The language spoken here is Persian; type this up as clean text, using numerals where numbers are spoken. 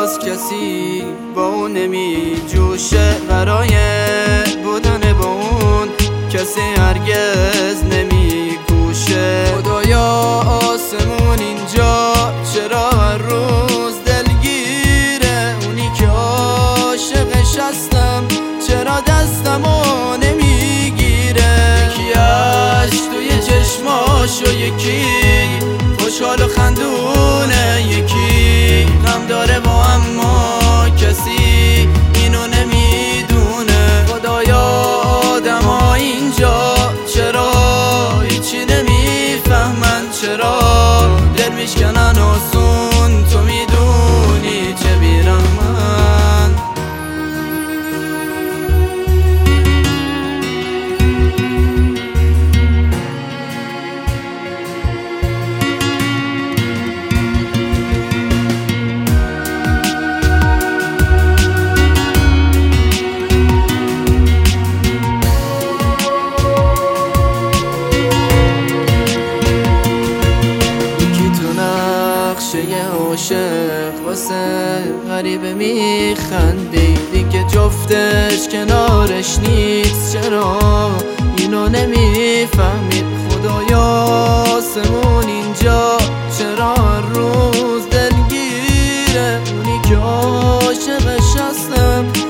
باز کسی با اون نمی جوشه، برای بودن با اون کسی هرگز نمی کوشه. خدایا آسمون اینجا چرا هر روز دلگیره؟ اونی که عاشقش هستم چرا دستمو نمیگیره؟ یکی اش توی چشماشو، یکی خوشحال و خندونه، یکی غم داره و اما کسی اینو نمیدونه. خدایا آدما اینجا چرا هیچی نمیفهمن؟ چرا دل میشکنن آسون؟ تو میدونی چه بیرحمن. عاشق واسه غریبه میخندی، دیگه جفتش کنارش نیست، چرا اینو نمیفهمید؟ خدایا آسمون اینجا چرا هر روز دلگیره؟ اونی که عاشقش هستم